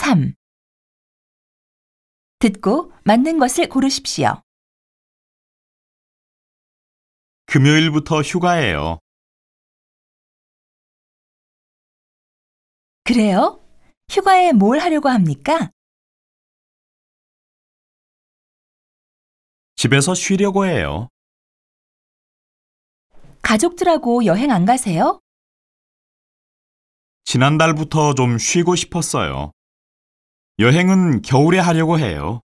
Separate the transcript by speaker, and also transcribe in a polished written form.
Speaker 1: 3. 듣고 맞는 것을 고르십시오.
Speaker 2: 금요일부터 휴가예요.
Speaker 1: 그래요? 휴가에 뭘 하려고 합니까?
Speaker 2: 집에서 쉬려고 해요.
Speaker 1: 가족들하고 여행 안 가세요?
Speaker 2: 지난달부터 좀 쉬고 싶었어요. 여행은 겨울에 하려고 해요.